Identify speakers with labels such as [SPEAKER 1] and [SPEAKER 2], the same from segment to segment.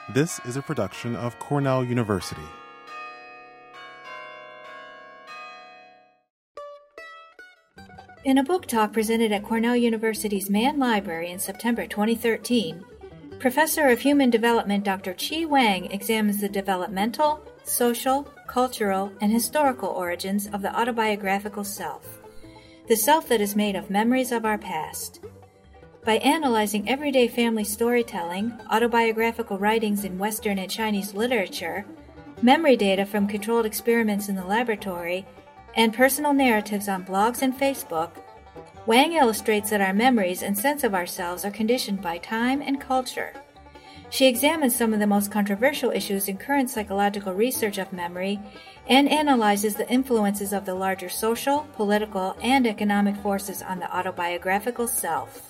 [SPEAKER 1] This is a production of Cornell University.
[SPEAKER 2] In a book talk presented at Cornell University's Mann Library in September 2013, Professor of Human Development Dr. Chi Wang examines the developmental, social, cultural, and historical origins of the autobiographical self, the self that is made of memories of our past. By analyzing everyday family storytelling, autobiographical writings in Western and Chinese literature, memory data from controlled experiments in the laboratory, and personal narratives on blogs and Facebook, Wang illustrates that our memories and sense of ourselves are conditioned by time and culture. She examines some of the most controversial issues in current psychological research of memory and analyzes the influences of the larger social, political, and economic forces on the autobiographical self.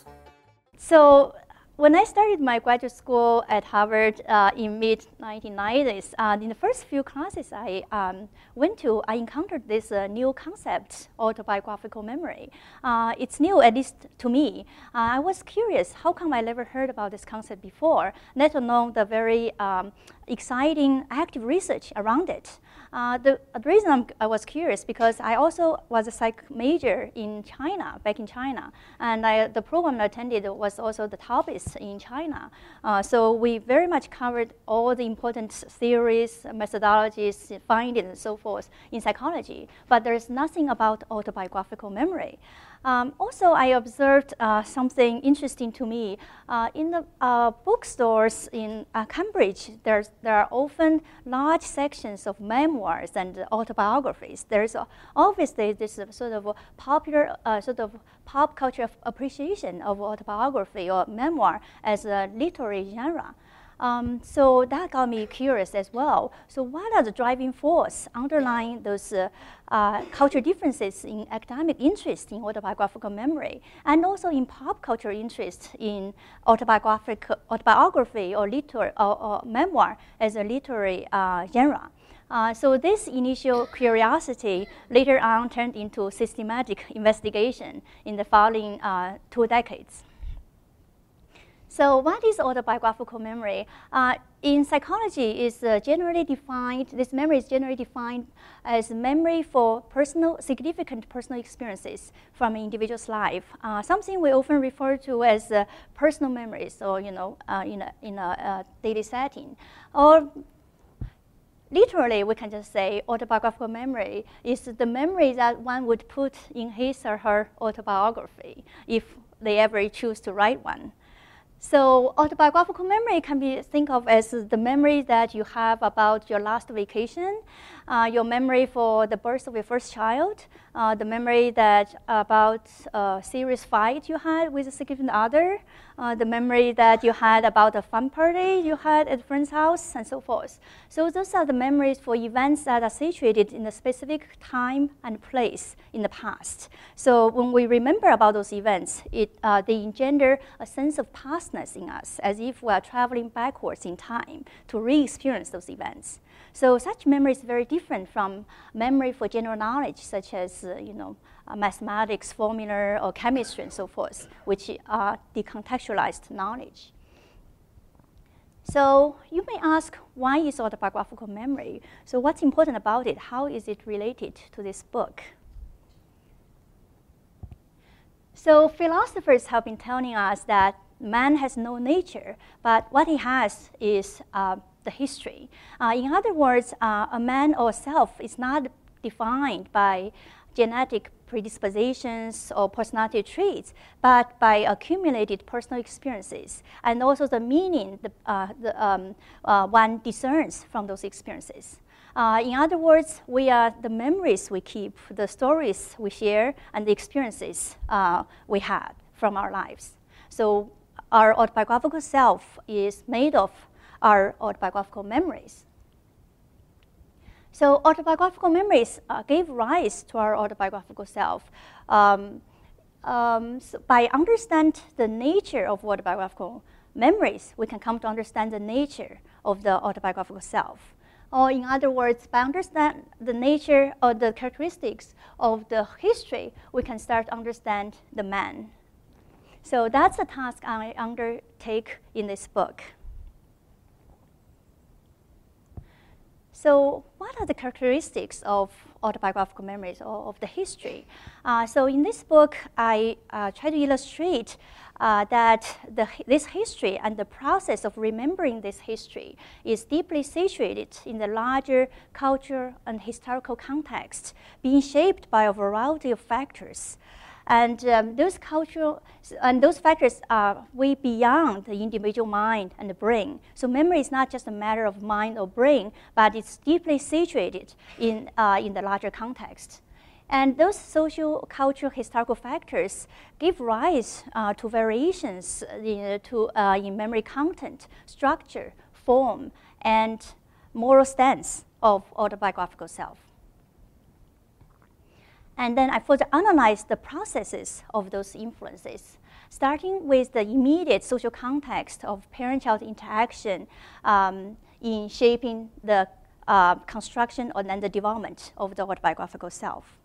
[SPEAKER 3] So when I started my graduate school at Harvard in mid-1990s, in the first few classes I went to, I encountered this new concept, autobiographical memory. It's new, at least to me. I was curious, how come I never heard about this concept before, let alone the very exciting active research around it. The reason I was curious because I also was a psych major in China, back in China, and the program I attended was also the TAOIST in China. So we very much covered all the important theories, methodologies, findings, and so forth in psychology, but there's nothing about autobiographical memory. Also, I observed something interesting to me. In the bookstores in Cambridge, there are often large sections of memoirs and autobiographies. There's obviously this sort of popular, sort of pop culture appreciation of autobiography or memoir as a literary genre. So that got me curious as well. So what are the driving force underlying those cultural differences in academic interest in autobiographical memory, and also in pop culture interest in autobiography or memoir as a literary genre? So this initial curiosity later on turned into systematic investigation in the following 2 decades. So what is autobiographical memory? In psychology, is generally defined, this memory is generally defined as memory for significant personal experiences from an individual's life, something we often refer to as personal memories, or in a daily setting. Or literally, we can just say autobiographical memory is the memory that one would put in his or her autobiography if they ever choose to write one. So autobiographical memory can be think of as the memory that you have about your last vacation, your memory for the birth of your first child, the memory that about a serious fight you had with a significant other, the memory that you had about a fun party you had at a friend's house, and so forth. So those are the memories for events that are situated in a specific time and place in the past. So when we remember about those events, they engender a sense of pastness in us, as if we are traveling backwards in time to re-experience those events. So such memory is very different from memory for general knowledge, such as mathematics, formula, or chemistry, and so forth, which are decontextualized knowledge. So you may ask, why is autobiographical memory? So what's important about it? How is it related to this book? So philosophers have been telling us that man has no nature, but what he has is the history. In other words, a man or self is not defined by genetic predispositions or personality traits, but by accumulated personal experiences, and also the meaning one discerns from those experiences. In other words, we are the memories we keep, the stories we share, and the experiences we had from our lives. So our autobiographical self is made of our autobiographical memories. So autobiographical memories gave rise to our autobiographical self. So by understanding the nature of autobiographical memories, we can come to understand the nature of the autobiographical self. Or in other words, by understanding the nature or the characteristics of the history, we can start to understand the man. So that's the task I undertake in this book. So what are the characteristics of autobiographical memories or of the history? So in this book, I try to illustrate that this history and the process of remembering this history is deeply situated in the larger cultural and historical context, being shaped by a variety of factors. And those factors are way beyond the individual mind and the brain. So memory is not just a matter of mind or brain, but it's deeply situated in the larger context. And those social, cultural, historical factors give rise to variations in memory content, structure, form, and moral stance of autobiographical self. And then I further analyze the processes of those influences, starting with the immediate social context of parent-child interaction in shaping the construction and then the development of the autobiographical self.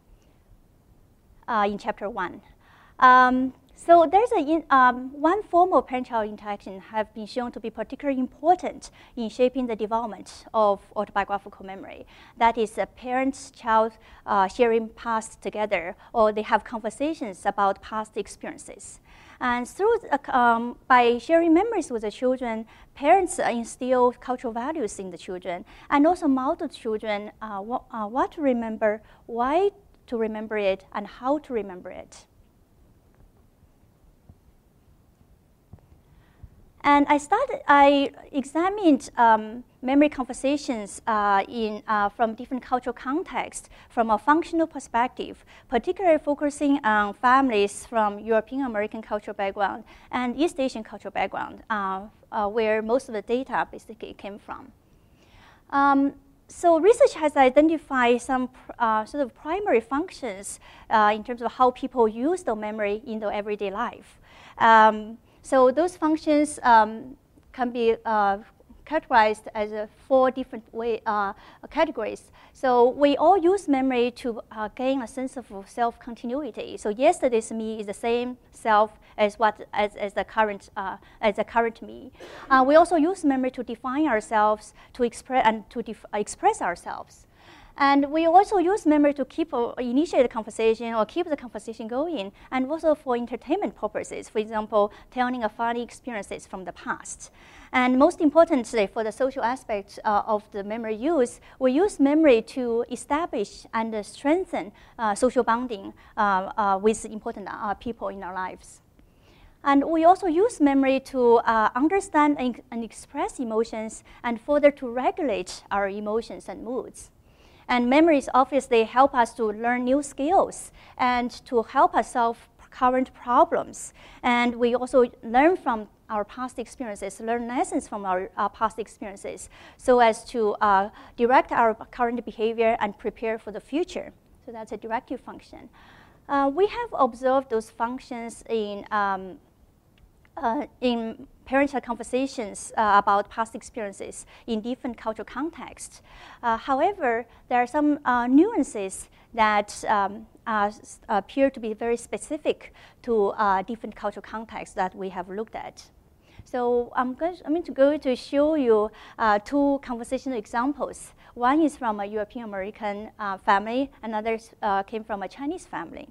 [SPEAKER 3] In chapter 1. So there's one form of parent-child interaction have been shown to be particularly important in shaping the development of autobiographical memory. That is parents-child sharing past together, or they have conversations about past experiences. And through by sharing memories with the children, parents instill cultural values in the children, and also model children what to remember, why to remember it, and how to remember it. And I examined memory conversations from different cultural contexts from a functional perspective, particularly focusing on families from European American cultural background and East Asian cultural background, where most of the data basically came from. So research has identified some sort of primary functions in terms of how people use the memory in their everyday life. So those functions can be categorized as 4 different categories. So we all use memory to gain a sense of self-continuity. So yesterday's me is the same self as the current me. We also use memory to define ourselves, to express ourselves. And we also use memory to initiate a conversation or keep the conversation going, and also for entertainment purposes, for example, telling funny experiences from the past. And most importantly, for the social aspect of the memory use, we use memory to establish and strengthen social bonding with important people in our lives. And we also use memory to understand and express emotions, and further to regulate our emotions and moods. And memories obviously help us to learn new skills and to help us solve current problems. And we also learn from our past experiences, learn lessons from our past experiences, so as to direct our current behavior and prepare for the future. So that's a directive function. We have observed those functions in parent-child conversations about past experiences in different cultural contexts. However, there are some nuances that appear to be very specific to different cultural contexts that we have looked at. So I'm going to show you 2 conversational examples. One is from a European American family, another came from a Chinese family.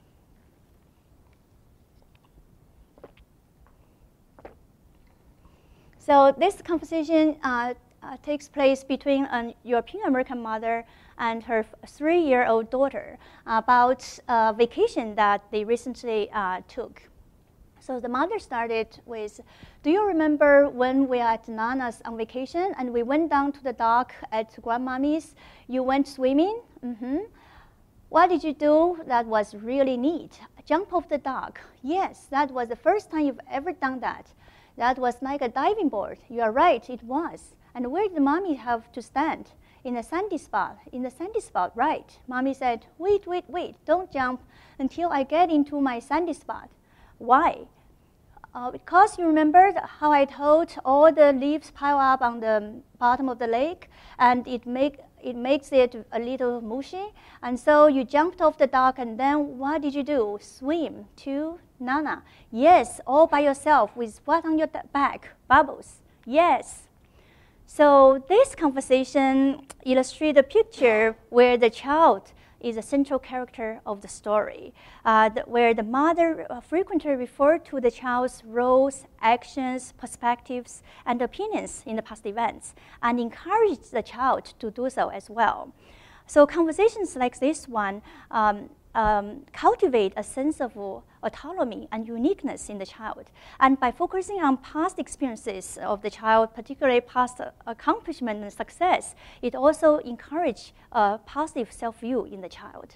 [SPEAKER 3] So this conversation takes place between a European American mother and her 3-year-old daughter about a vacation that they recently took. So the mother started with, do you remember when we were at Nana's on vacation and we went down to the dock at Grandmommy's? You went swimming? Mm-hmm. What did you do that was really neat? Jump off the dock. Yes, that was the first time you've ever done that. That was like a diving board. You are right, it was. And where did Mommy have to stand? In a sandy spot. In the sandy spot, right. Mommy said, wait, don't jump until I get into my sandy spot. Why? Because you remembered how I told all the leaves pile up on the bottom of the lake, and it makes it a little mushy. And so you jumped off the dock, and then what did you do? Swim to Nana. Yes, all by yourself with what on your back? Bubbles. Yes. So this conversation illustrates a picture where the child is a central character of the story, where the mother frequently referred to the child's roles, actions, perspectives, and opinions in the past events, and encouraged the child to do so as well. So conversations like this one cultivate a sense of autonomy and uniqueness in the child. And by focusing on past experiences of the child, particularly past accomplishment and success, it also encourages a positive self-view in the child.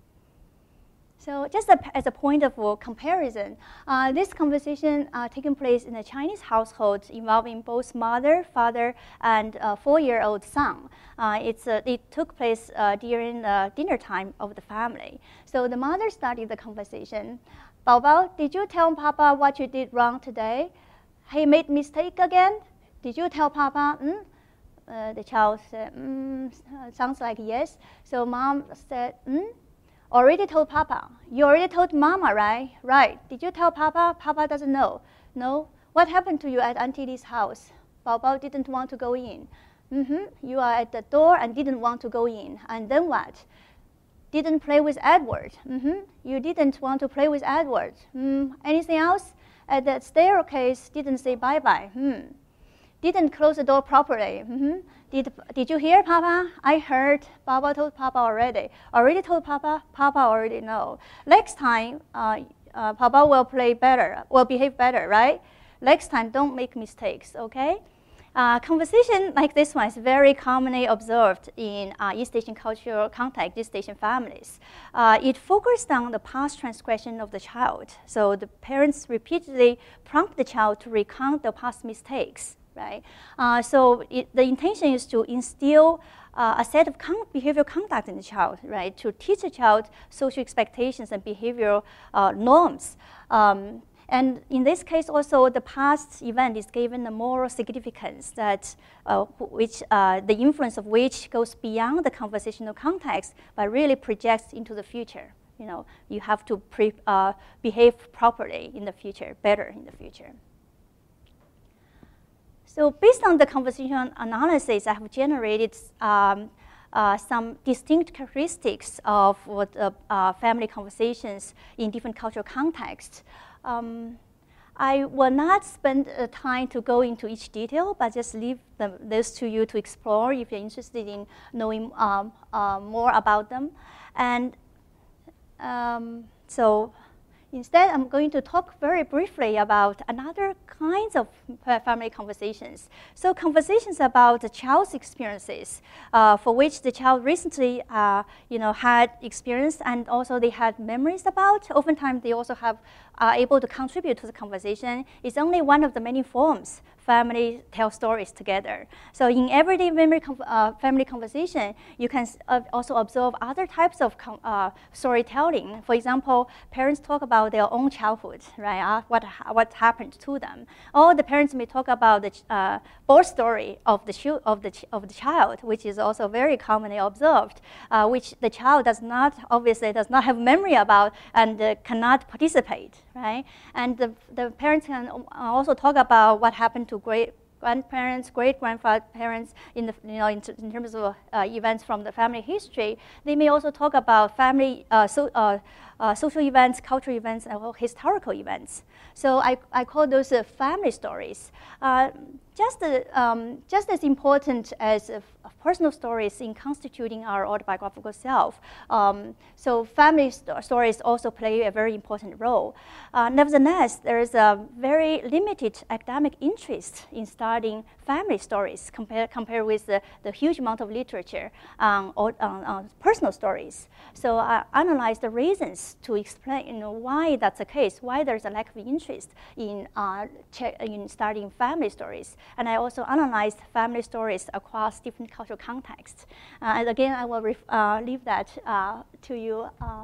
[SPEAKER 3] So just as a point of comparison, this conversation taking place in a Chinese household involving both mother, father, and a 4-year-old son. It took place during the dinner time of the family. So the mother started the conversation. Bao Bao, did you tell Papa what you did wrong today? He made mistake again? Did you tell Papa? The child said, sounds like yes. So mom said, already told Papa. You already told Mama, right? Right. Did you tell Papa? Papa doesn't know. No. What happened to you at Auntie Li's house? Bao Bao didn't want to go in. You are at the door and didn't want to go in. And then what? Didn't play with Edward. You didn't want to play with Edward. Anything else? At the staircase, didn't say bye-bye. Didn't close the door properly. Did you hear Papa? I heard. Papa told Papa already. Already told Papa. Papa already know. Next time, Papa will play better. Will behave better, right? Next time, don't make mistakes. Okay. Conversation like this one is very commonly observed in East Asian cultural context, East Asian families. It focused on the past transgression of the child. So the parents repeatedly prompt the child to recount the past mistakes. Right? So the intention is to instill a set of behavioral conduct in the child, right? To teach the child social expectations and behavioral norms. And in this case, also the past event is given a moral significance that the influence of which goes beyond the conversational context, but really projects into the future. You know, you have to behave properly in the future, better in the future. So based on the conversational analysis, I have generated some distinct characteristics of family conversations in different cultural contexts. I will not spend time to go into each detail, but just leave those to you to explore if you're interested in knowing more about them. And so instead, I'm going to talk very briefly about another kinds of family conversations. So conversations about the child's experiences, for which the child recently had experience and also they had memories about. Oftentimes, they also are able to contribute to the conversation. It's only one of the many forms family tell stories together. So in everyday family conversation, you can also observe other types of storytelling. For example, parents talk about their own childhood, right? What happened to them. Or the parents may talk about the birth story of the child, which is also very commonly observed, which the child obviously does not have memory about and cannot participate, right? And the parents can also talk about what happened to great-grandparents, great-grandparents in terms of events from the family history. They may also talk about family social events, cultural events, and historical events. So I call those family stories. Just as important as personal stories in constituting our autobiographical self. So family stories also play a very important role. Nevertheless, there is a very limited academic interest in studying family stories compared with the huge amount of literature on personal stories. So I analyzed the reasons to explain why that's the case, why there's a lack of interest in studying family stories. And I also analyzed family stories across different cultural contexts. And again, I will leave that to you.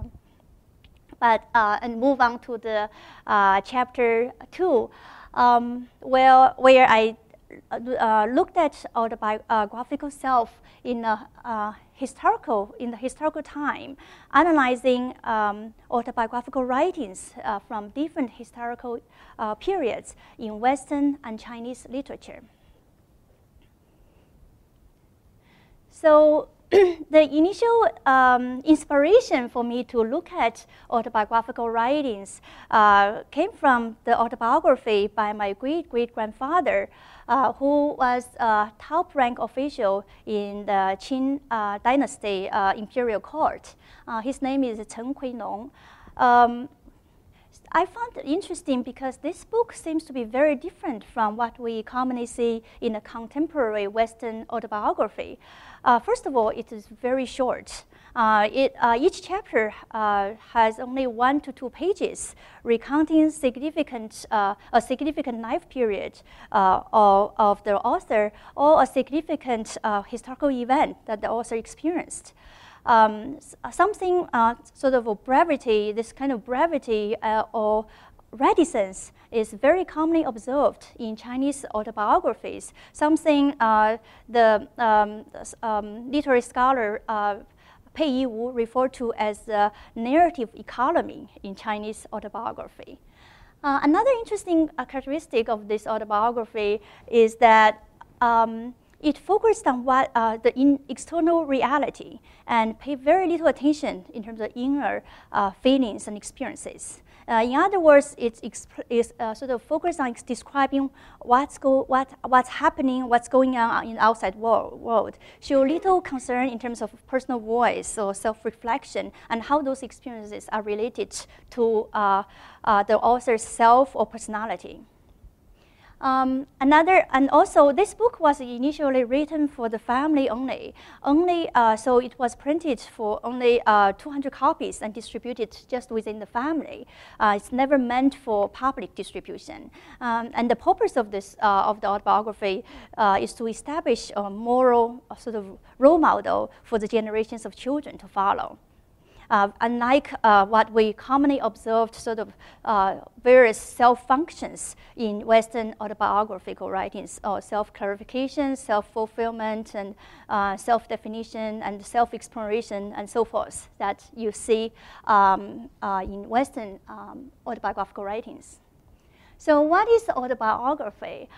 [SPEAKER 3] And move on to the chapter 2, where I looked at autobiographical self in the historical time, analyzing autobiographical writings from different historical periods in Western and Chinese literature. So the initial inspiration for me to look at autobiographical writings came from the autobiography by my great-great-grandfather, who was a top-rank official in the Qing dynasty imperial court. His name is Chen Kuinong. I found it interesting because this book seems to be very different from what we commonly see in a contemporary Western autobiography. First of all, it is very short. Each chapter has only 1 to 2 pages, recounting a significant life period of the author or a significant historical event that the author experienced. Something sort of a brevity, this kind of brevity or reticence is very commonly observed in Chinese autobiographies, something the literary scholar Pei Yiwu referred to as the narrative economy in Chinese autobiography. Another interesting characteristic of this autobiography is that it focused on what the external reality and paid very little attention in terms of inner feelings and experiences. In other words, it's sort of focused on describing what's happening, what's going on in the outside world. Show little concern in terms of personal voice or self-reflection and how those experiences are related to the author's self or personality. And also this book was initially written for the family only. So it was printed for only 200 copies and distributed just within the family. It's never meant for public distribution. And the purpose of this of the autobiography is to establish a moral sort of role model for the generations of children to follow. Unlike what we commonly observed, sort of various self-functions in Western autobiographical writings, or self-clarification, self-fulfillment, and self-definition, and self-exploration, and so forth, that you see in Western autobiographical writings. So what is autobiography?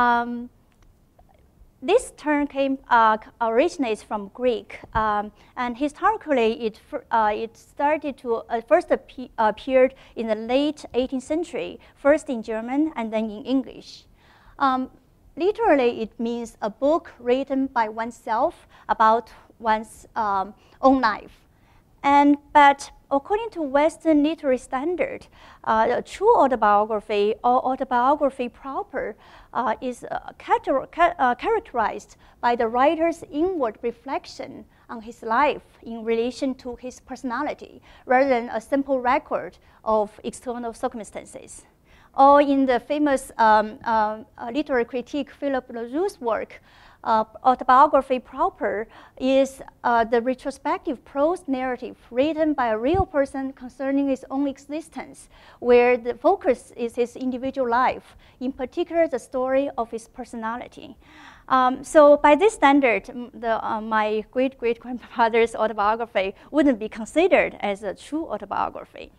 [SPEAKER 3] This term originates from Greek, and historically it started to first appeared in the late 18th century, first in German and then in English. Literally, it means a book written by oneself about one's own life. But according to Western literary standard, a true autobiography or autobiography proper is characterized by the writer's inward reflection on his life in relation to his personality, rather than a simple record of external circumstances. Or in the famous literary critic Philip Laroux's work, autobiography proper is the retrospective prose narrative written by a real person concerning his own existence, where the focus is his individual life, in particular the story of his personality. So by this standard, my great-great-grandfather's autobiography wouldn't be considered as a true autobiography.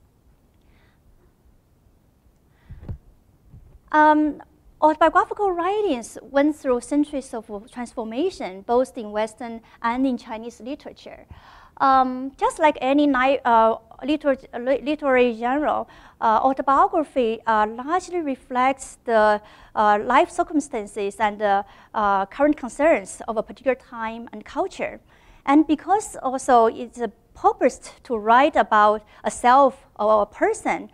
[SPEAKER 3] Autobiographical writings went through centuries of transformation, both in Western and in Chinese literature. Just like any literary genre, autobiography largely reflects the life circumstances and the current concerns of a particular time and culture. And because also it's a purpose to write about a self or a person,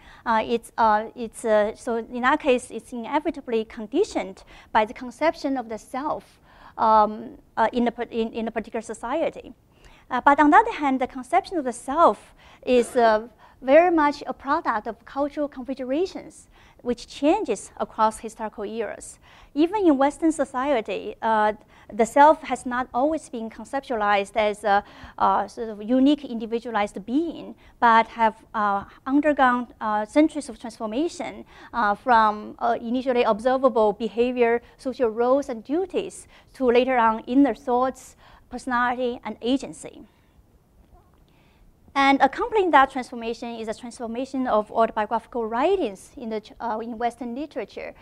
[SPEAKER 3] so in that case, it's inevitably conditioned by the conception of the self in a particular society. But on the other hand, the conception of the self is very much a product of cultural configurations, which changes across historical eras. Even in Western society, the self has not always been conceptualized as a sort of unique, individualized being, but have undergone centuries of transformation from initially observable behavior, social roles, and duties to later on inner thoughts, personality, and agency. And accompanying that transformation is a transformation of autobiographical writings in Western literature,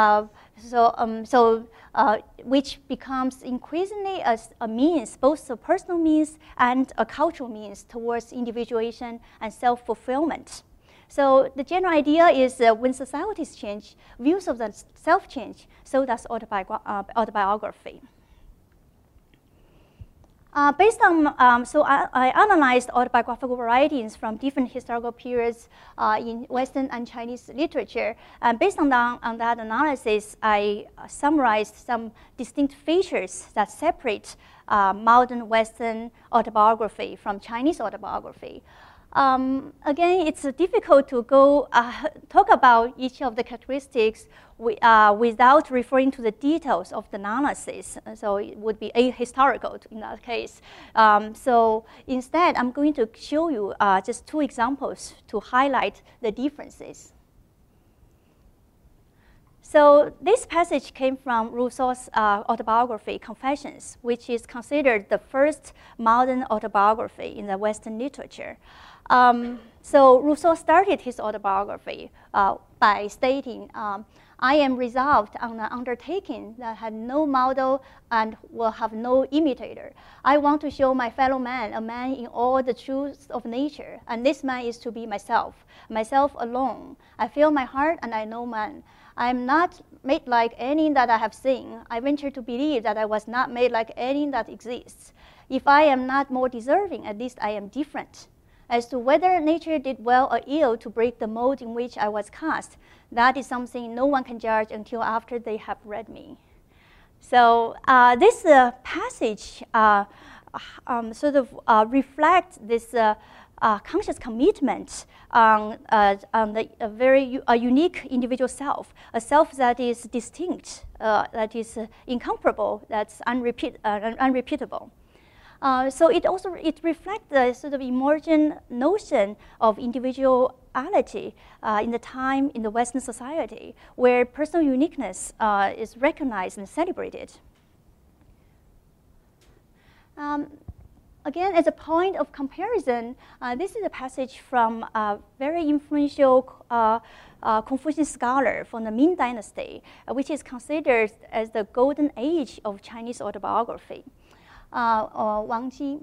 [SPEAKER 3] which becomes increasingly a means, both a personal means and a cultural means towards individuation and self-fulfillment. So the general idea is when societies change, views of the self change, so does autobiography. I analyzed autobiographical writings from different historical periods in Western and Chinese literature. And based on that analysis, I summarized some distinct features that separate modern Western autobiography from Chinese autobiography. Again, it's difficult to go talk about each of the characteristics without referring to the details of the analysis. So it would be ahistorical in that case. So instead, I'm going to show you just two examples to highlight the differences. So this passage came from Rousseau's autobiography, Confessions, which is considered the first modern autobiography in the Western literature. So Rousseau started his autobiography by stating, I am resolved on an undertaking that had no model and will have no imitator. I want to show my fellow man a man in all the truths of nature, and this man is to be myself alone. I feel my heart and I know man. I am not made like any that I have seen. I venture to believe that I was not made like any that exists. If I am not more deserving, at least I am different. As to whether nature did well or ill to break the mold in which I was cast, that is something no one can judge until after they have read me. So this passage reflects this conscious commitment on a very unique individual self, a self that is distinct, that is incomparable, that's unrepeatable. So it reflects the sort of emergent notion of individuality in the time in the Western society, where personal uniqueness is recognized and celebrated. Again, as a point of comparison, this is a passage from a very influential Confucian scholar from the Ming Dynasty, which is considered as the golden age of Chinese autobiography. Wang Ji.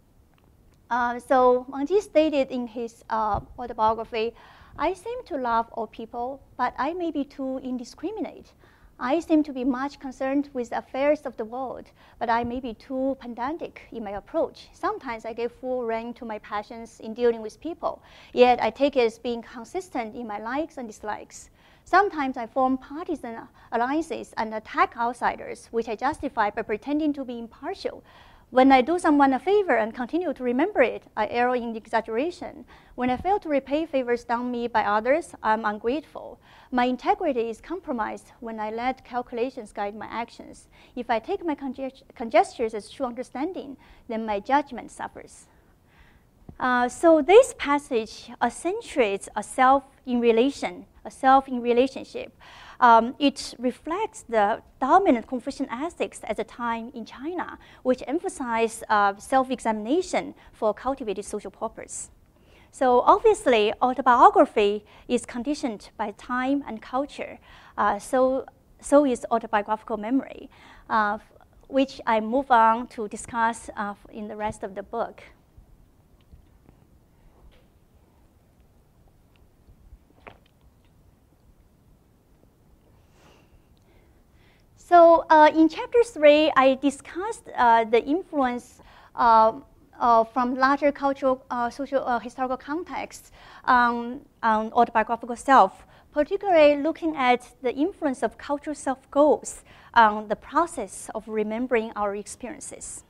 [SPEAKER 3] So Wang Ji stated in his autobiography, I seem to love all people, but I may be too indiscriminate. I seem to be much concerned with the affairs of the world, but I may be too pedantic in my approach. Sometimes I give full rein to my passions in dealing with people, yet I take it as being consistent in my likes and dislikes. Sometimes I form partisan alliances and attack outsiders, which I justify by pretending to be impartial. When I do someone a favor and continue to remember it, I err in exaggeration. When I fail to repay favors done me by others, I'm ungrateful. My integrity is compromised when I let calculations guide my actions. If I take my conjectures as true understanding, then my judgment suffers. So this passage accentuates a self in relationship. It reflects the dominant Confucian ethics at the time in China, which emphasize self-examination for cultivated social purpose. So obviously, autobiography is conditioned by time and culture. So is autobiographical memory, which I move on to discuss in the rest of the book. So in chapter 3, I discussed the influence from larger cultural, social, historical contexts on autobiographical self, particularly looking at the influence of cultural self-goals on the process of remembering our experiences.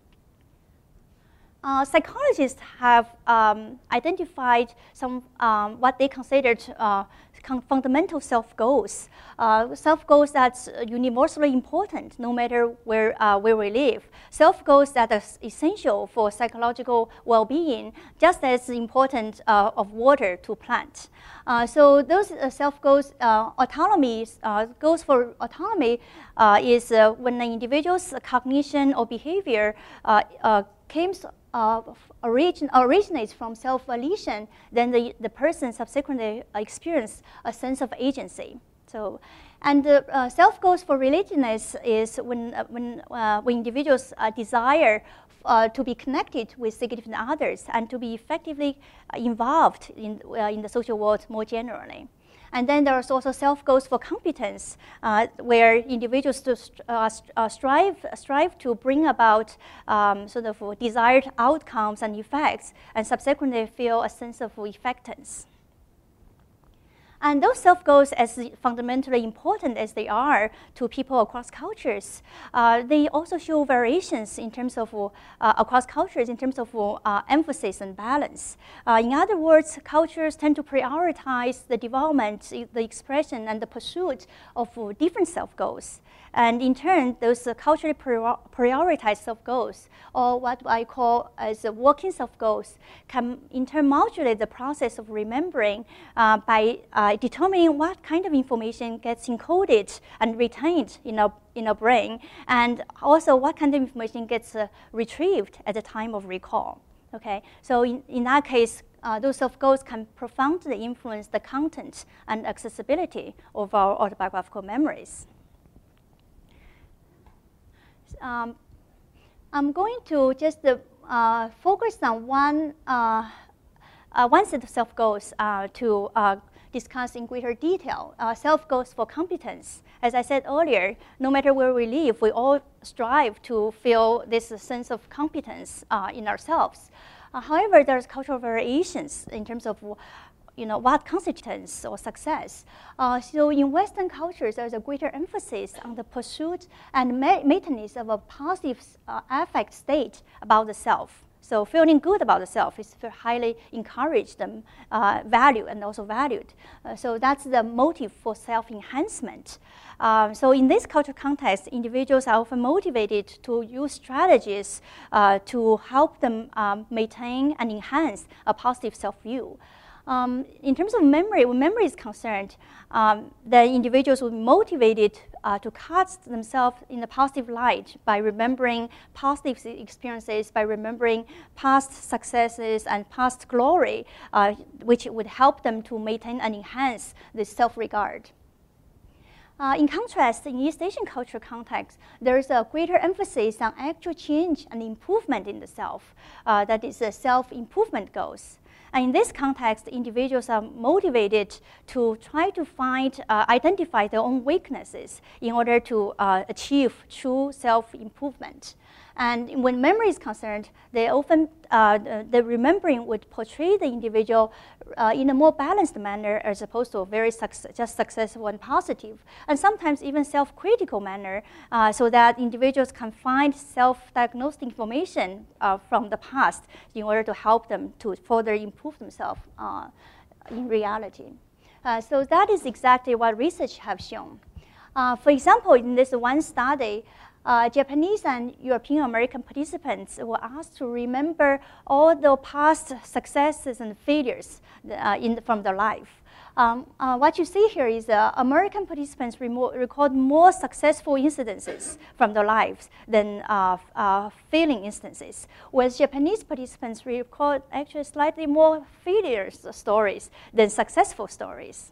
[SPEAKER 3] Psychologists have identified some what they considered fundamental self-goals, self-goals that's universally important no matter where we live, self-goals that are essential for psychological well-being, just as important of water to plant. So those self-goals, autonomy, goals for autonomy is when an individual's cognition or behavior originates from self-volition, then the person subsequently experience a sense of agency. So, and the self goals for relatedness is when individuals desire to be connected with significant others and to be effectively involved in the social world more generally. And then there's also self goals for competence, where individuals strive to bring about sort of desired outcomes and effects, and subsequently feel a sense of effectiveness. And those self goals, as fundamentally important as they are to people across cultures, they also show variations in terms of across cultures in terms of emphasis and balance. In other words, cultures tend to prioritize the development, the expression, and the pursuit of different self goals. And in turn, those culturally prioritized self goals, or what I call as working self goals, can in turn modulate the process of remembering by determining what kind of information gets encoded and retained in our brain, and also what kind of information gets retrieved at the time of recall. Okay, so in that case, those self goals can profoundly influence the content and accessibility of our autobiographical memories. I'm going to just focus on one set of self goals to discuss in greater detail. Self goals for competence. As I said earlier, no matter where we live, we all strive to feel this sense of competence in ourselves. However, there's cultural variations in terms of what constitutes or success. So in Western cultures, there's a greater emphasis on the pursuit and maintenance of a positive affect state about the self. So feeling good about the self is highly encouraged and valued and also valued. So that's the motive for self-enhancement. So in this cultural context, individuals are often motivated to use strategies to help them maintain and enhance a positive self-view. In terms of memory, when memory is concerned, the individuals will be motivated to cast themselves in a positive light by remembering positive experiences, by remembering past successes and past glory, which would help them to maintain and enhance this self-regard. In contrast, in East Asian cultural context, there is a greater emphasis on actual change and improvement in the self. That is self-improvement goals. And in this context, individuals are motivated to try to identify their own weaknesses in order to achieve true self-improvement. And when memory is concerned, they often, the remembering would portray the individual in a more balanced manner as opposed to a very just successful and positive, and sometimes even self-critical manner, so that individuals can find self-diagnosed information from the past in order to help them to further improve themselves in reality. So that is exactly what research have shown. For example, in this one study, Japanese and European American participants were asked to remember all the past successes and failures from their life. What you see here is American participants record more successful incidences from their lives than failing instances, whereas Japanese participants record actually slightly more failure stories than successful stories.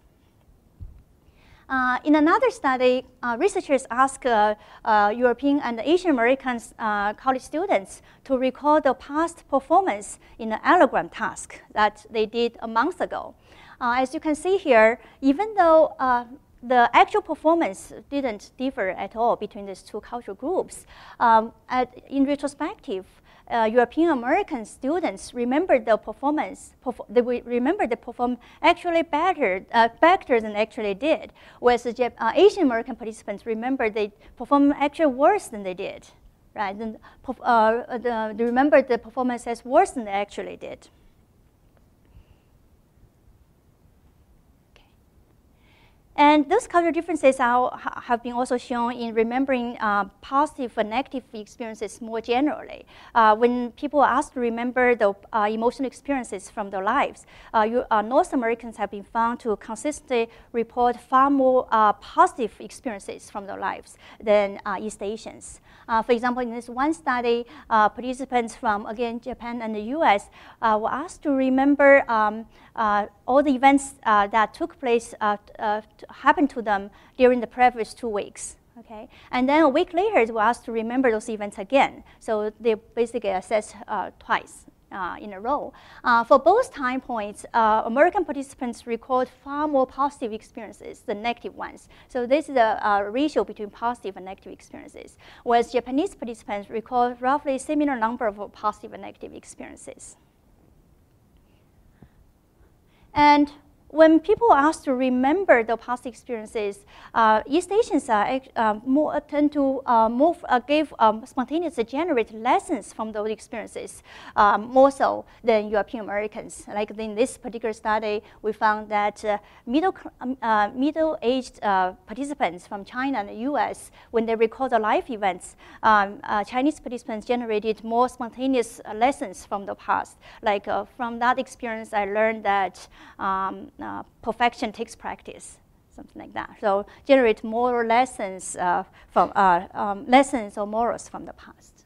[SPEAKER 3] In another study, researchers asked European and Asian American college students to recall the past performance in an allogram task that they did a month ago. As you can see here, even though the actual performance didn't differ at all between these two cultural groups, in retrospective, European American students remembered the performance. They remembered the perform actually better than actually did, whereas the Asian American participants remembered they performed actually worse than they did. Right? And they remembered the performance as worse than they actually did. And those cultural differences have been also shown in remembering positive and negative experiences more generally. When people are asked to remember the emotional experiences from their lives, North Americans have been found to consistently report far more positive experiences from their lives than East Asians. For example, in this one study, participants from, again, Japan and the US were asked to remember all the events that took place, happened to them during the previous 2 weeks. Okay, and then a week later, they were asked to remember those events again. So they basically assessed twice in a row. For both time points, American participants recalled far more positive experiences than negative ones. So this is a ratio between positive and negative experiences, whereas Japanese participants recalled roughly similar number of positive and negative experiences. And when people are asked to remember the past experiences, East Asians tend to give spontaneous generate lessons from those experiences more so than European Americans. Like in this particular study, we found that middle-aged participants from China and the US, when they recall the life events, Chinese participants generated more spontaneous lessons from the past. Like from that experience, I learned that perfection takes practice, something like that. So generate more lessons from lessons or morals from the past.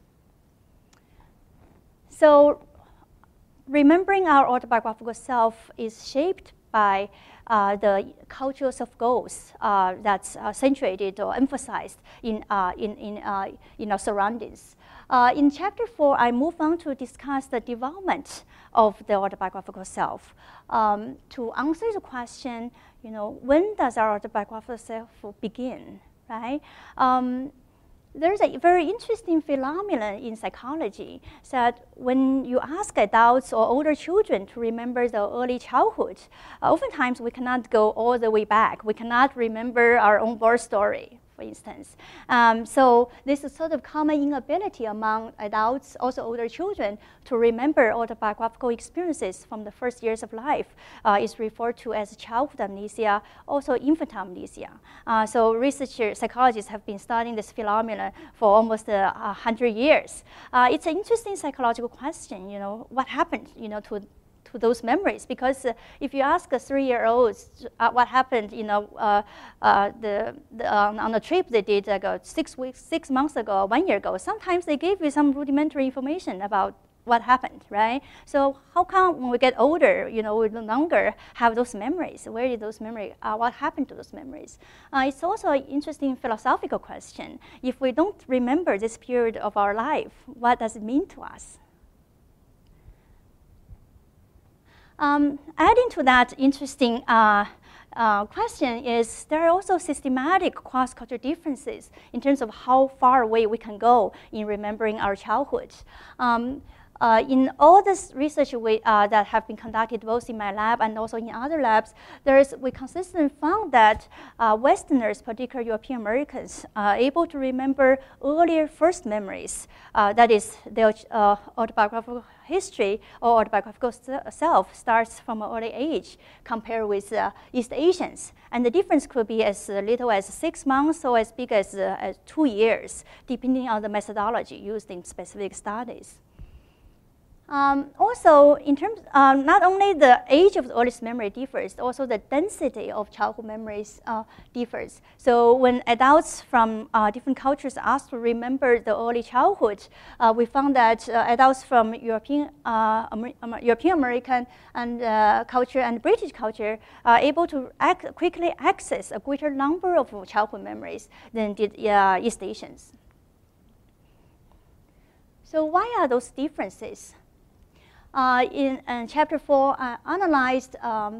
[SPEAKER 3] So remembering our autobiographical self is shaped by the cultural self-goals that's accentuated or emphasized in our surroundings. In chapter 4, I move on to discuss the development of the autobiographical self. To answer the question, when does our autobiographical self begin, right? There's a very interesting phenomenon in psychology that when you ask adults or older children to remember their early childhood, oftentimes we cannot go all the way back. We cannot remember our own birth story, for instance. So this is sort of common inability among adults, also older children, to remember autobiographical experiences from the first years of life is referred to as childhood amnesia, also infant amnesia. So researchers, psychologists have been studying this phenomenon for almost 100 years. It's an interesting psychological question, what happened, to those memories, because if you ask a 3-year-old what happened, on a trip they did 6 months ago, 1 year ago, sometimes they gave you some rudimentary information about what happened, right? So how come when we get older, we no longer have those memories? Where did those memories? What happened to those memories? It's also an interesting philosophical question. If we don't remember this period of our life, what does it mean to us? Adding to that interesting question is there are also systematic cross-cultural differences in terms of how far away we can go in remembering our childhood. In all this research that have been conducted both in my lab and also in other labs, we consistently found that Westerners, particularly European Americans, are able to remember earlier first memories, that is, their autobiographical history or autobiographical self starts from an early age compared with East Asians. And the difference could be as little as 6 months or as big as 2 years, depending on the methodology used in specific studies. Also, in terms, not only the age of the earliest memory differs, also the density of childhood memories differs. So when adults from different cultures are asked to remember the early childhood, we found that adults from European American and culture and British culture are able to quickly access a greater number of childhood memories than did East Asians. So why are those differences? In chapter 4, I analyzed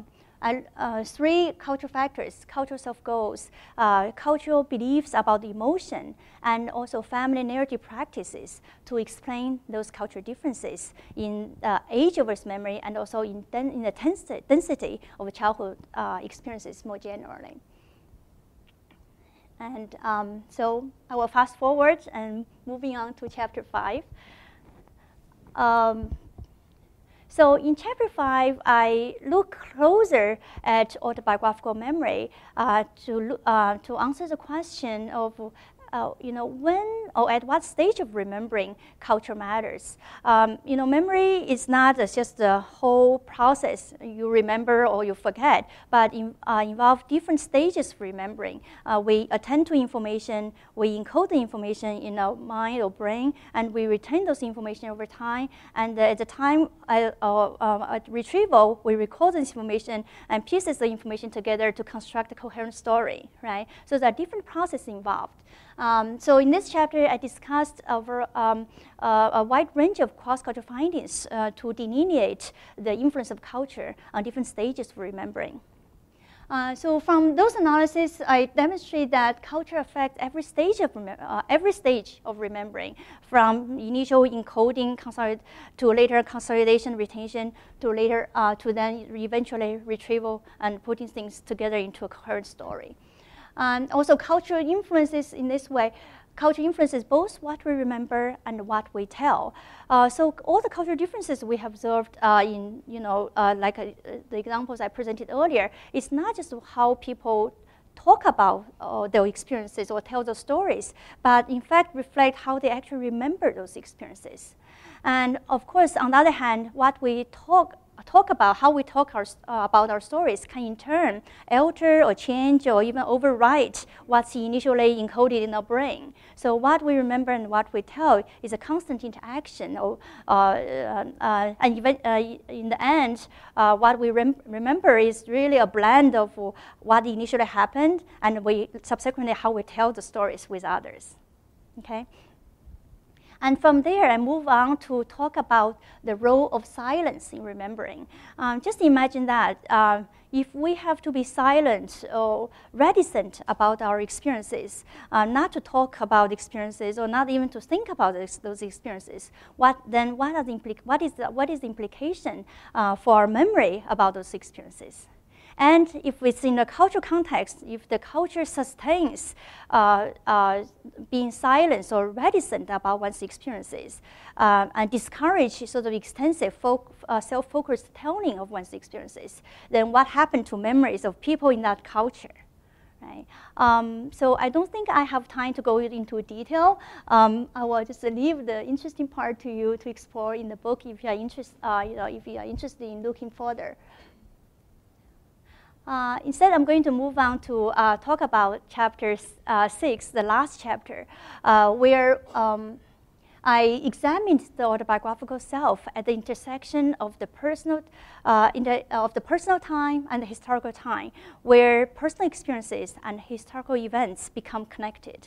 [SPEAKER 3] 3 cultural factors: cultural self-goals, cultural beliefs about emotion, and also family narrative practices to explain those cultural differences in age of memory and also in the density of childhood experiences more generally. And so I will fast forward and moving on to chapter 5. So in chapter 5, I look closer at autobiographical memory to answer the question of when or at what stage of remembering culture matters. Memory is not just the whole process. You remember or you forget, but involve different stages of remembering. We attend to information, we encode the information in our mind or brain, and we retain those information over time. And at the time at retrieval, we record this information and pieces the information together to construct a coherent story, right? So there are different processes involved. So in this chapter, I discussed over a wide range of cross-cultural findings to delineate the influence of culture on different stages of remembering. So from those analyses, I demonstrate that culture affects every stage of remembering, from initial encoding to later consolidation, retention, to then eventually retrieval and putting things together into a coherent story. And also cultural influences in this way. Culture influences both what we remember and what we tell. So all the cultural differences we have observed the examples I presented earlier, it's not just how people talk about their experiences or tell the stories, but in fact reflect how they actually remember those experiences. And of course, on the other hand, what we talk about, how we talk about our stories can in turn alter or change or even overwrite what's initially encoded in our brain. So what we remember and what we tell is a constant interaction. And in the end, what we remember is really a blend of what initially happened and subsequently how we tell the stories with others. Okay? And from there, I move on to talk about the role of silence in remembering. Just imagine that if we have to be silent or reticent about our experiences, not to talk about experiences or not even to think about those experiences, what is the implication for our memory about those experiences? And if it's in a cultural context, if the culture sustains being silent or reticent about one's experiences and discourage sort of extensive self-focused telling of one's experiences, then what happened to memories of people in that culture? Right? So I don't think I have time to go into detail. I will just leave the interesting part to you to explore in the book if you are interested in looking further. Instead, I'm going to move on to talk about chapter 6, the last chapter, where I examined the autobiographical self at the intersection of the personal time and the historical time, where personal experiences and historical events become connected.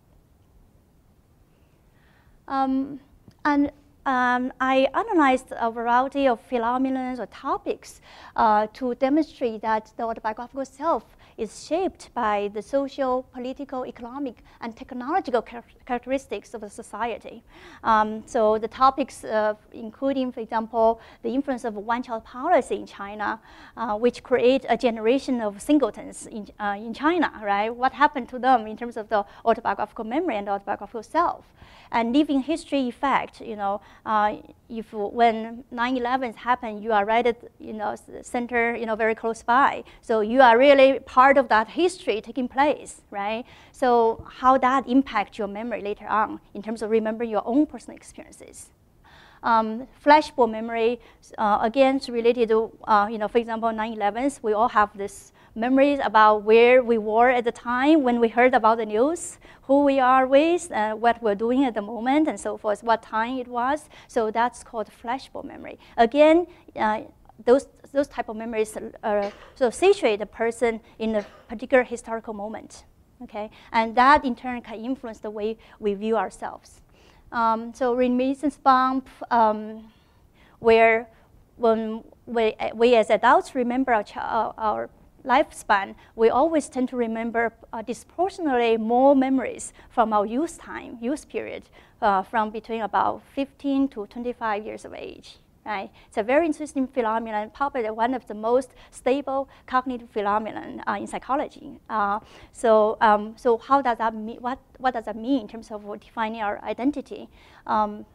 [SPEAKER 3] I analyzed a variety of phenomena or topics to demonstrate that the autobiographical self is shaped by the social, political, economic, and technological characteristics of a society. So the topics including, for example, the influence of one-child policy in China, which create a generation of singletons in China, right? What happened to them in terms of the autobiographical memory and the autobiographical self? And living history effect, if when 9/11 happened, you are right at the center, very close by. So you are really part of that history taking place, right? So how that impacts your memory later on in terms of remembering your own personal experiences. Flashbulb memory, again, is related to, for example, 9/11. We all have this memories about where we were at the time when we heard about the news, who we are with, what we're doing at the moment, and so forth, what time it was. So that's called flashbulb memory. Again, those type of memories sort of situate a person in a particular historical moment, okay? And that, in turn, can influence the way we view ourselves. So reminiscence bump, where when we as adults remember our lifespan, we always tend to remember disproportionately more memories from our youth period, from between about 15 to 25 years of age. Right? It's a very interesting phenomenon, probably one of the most stable cognitive phenomenon in psychology. So how does that mean? What does that mean in terms of defining our identity?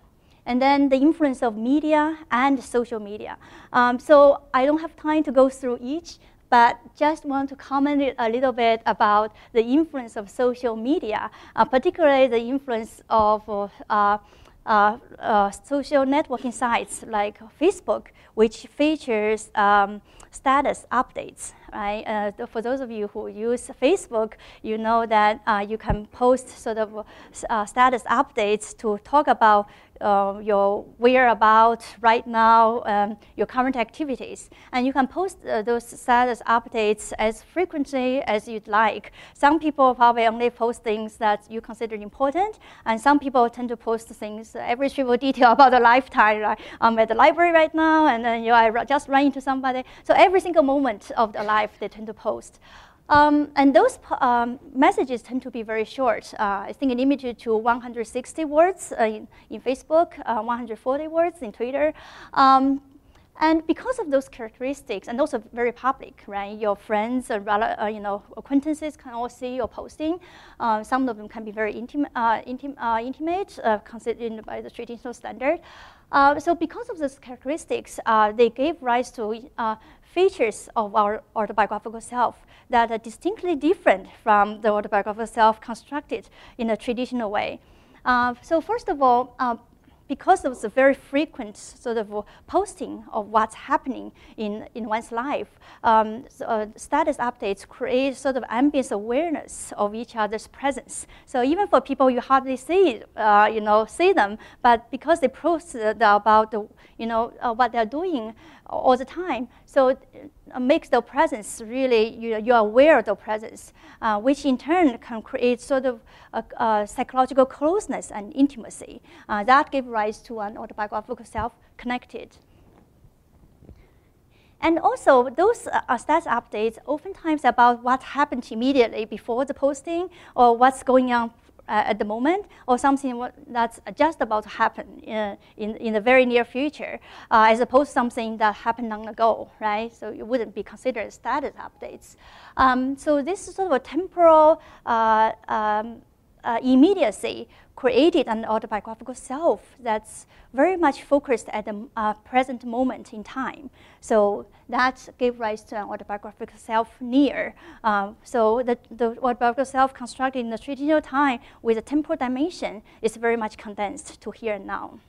[SPEAKER 3] and then the influence of media and social media. So I don't have time to go through each, but just want to comment a little bit about the influence of social media, particularly the influence of social networking sites like Facebook, which features status updates. Right? For those of you who use Facebook, you know that you can post sort of status updates to talk about your whereabouts right now, your current activities. And you can post those status updates as frequently as you'd like. Some people probably only post things that you consider important, and some people tend to post things, every trivial detail about their lifetime. Right? I'm at the library right now, and then I just ran into somebody. So every single moment of their life they tend to post. And those messages tend to be very short. I think limited to 160 words in Facebook, 140 words in Twitter. And because of those characteristics, and also very public, right? Your friends and acquaintances can all see your posting. Some of them can be very intimate, considered by the traditional standard. So because of those characteristics, they gave rise to features of our autobiographical self that are distinctly different from the autobiographical self constructed in a traditional way. So first of all, because of the very frequent sort of posting of what's happening in one's life, status updates create sort of ambient awareness of each other's presence. So even for people you hardly see them, but because they post about what they're doing all the time, so it makes their presence really, you're aware of their presence, which in turn can create sort of a psychological closeness and intimacy. That gives rise to an autobiographical self connected. And also, those status updates oftentimes about what happened immediately before the posting, or what's going on at the moment, or something that's just about to happen in the very near future, as opposed to something that happened long ago, right? So it wouldn't be considered status updates. So this is sort of a temporal immediacy created an autobiographical self that's very much focused at the present moment in time. So that gave rise to an autobiographical self near. So the autobiographical self constructed in the traditional time with a temporal dimension is very much condensed to here and now.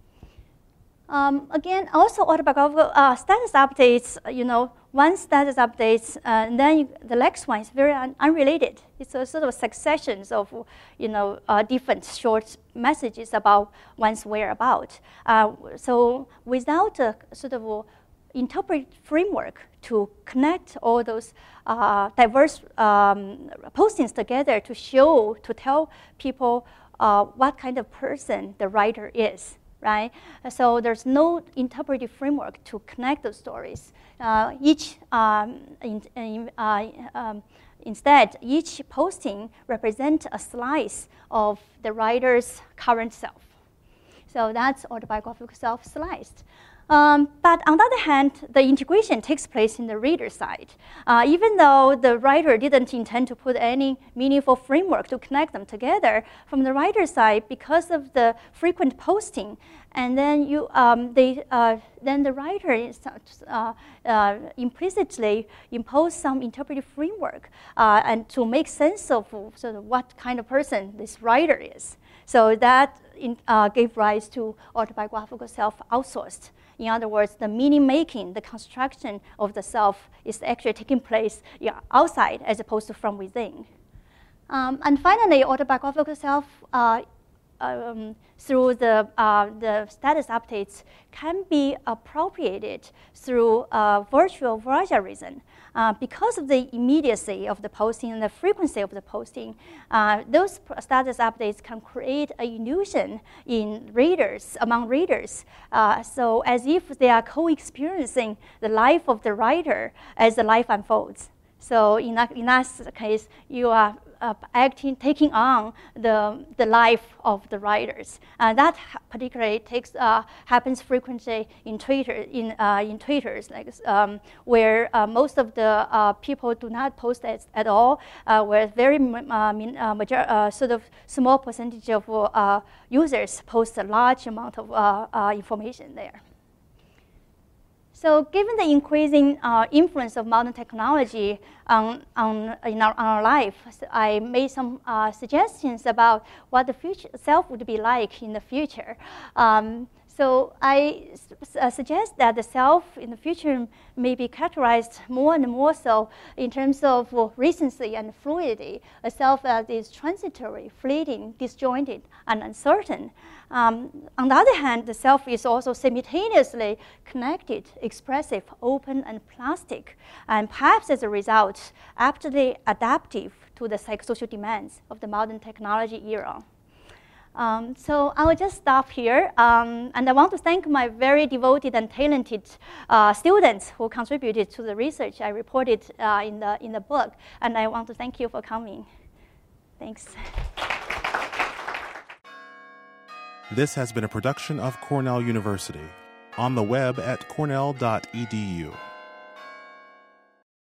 [SPEAKER 3] Again, also autobiographical status updates, one status updates, and then the next one is very unrelated. It's a sort of successions of, different short messages about one's whereabouts. So without a sort of interpretive framework to connect all those diverse postings together to tell people what kind of person the writer is. Right? So there's no interpretive framework to connect those stories. Instead, each posting represents a slice of the writer's current self. So that's autobiographical self sliced. But on the other hand, the integration takes place in the reader side. Even though the writer didn't intend to put any meaningful framework to connect them together, from the writer's side, because of the frequent posting, and then then the writer implicitly impose some interpretive framework and to make sense of sort of what kind of person this writer is. So that gave rise to autobiographical self outsourced. In other words, the meaning-making, the construction of the self is actually taking place outside as opposed to from within. And finally, autobiographical self, through the status updates, can be appropriated through virtual voyagerism. Because of the immediacy of the posting and the frequency of the posting, those status updates can create an illusion among readers, so as if they are co-experiencing the life of the writer as the life unfolds. So in that case, you are taking on the life of the writers. That particularly happens frequently in Twitters, like where most of the people do not post at all, where very sort of small percentage of users post a large amount of information there. So given the increasing influence of modern technology on our life, I made some suggestions about what the future self would be like in the future. So I suggest that the self in the future may be characterized more and more so in terms of recency and fluidity, a self that is transitory, fleeting, disjointed, and uncertain. On the other hand, the self is also simultaneously connected, expressive, open, and plastic, and perhaps as a result, aptly adaptive to the psychosocial demands of the modern technology era. So I will just stop here, and I want to thank my very devoted and talented students who contributed to the research I reported in the book, and I want to thank you for coming. Thanks.
[SPEAKER 1] This has been a production of Cornell University, on the web at cornell.edu.